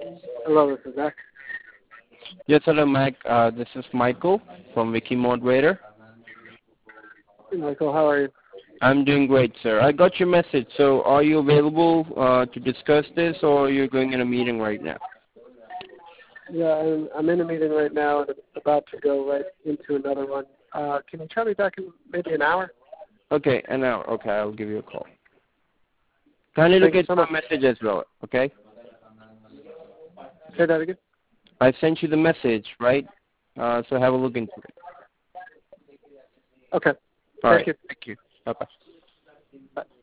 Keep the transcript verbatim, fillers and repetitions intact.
Hello, this is Zach. Yes, hello, Mike. Uh, this is Michael from Wiki Moderator. Hey, Michael, how are you? I'm doing great, sir. I got your message. So are you available uh, to discuss this, or you're going in a meeting right now? Yeah, I'm, I'm in a meeting right now and I'm about to go right into another one. Uh, can you try me back in maybe an hour? Okay, an hour. Okay, I'll give you a call. Kindly look Thank you at so my much. message as well, okay? Say that again? I sent you the message, right? Uh, so have a look into it. Okay. All Thank right. you. Thank you. Bye-bye. Bye.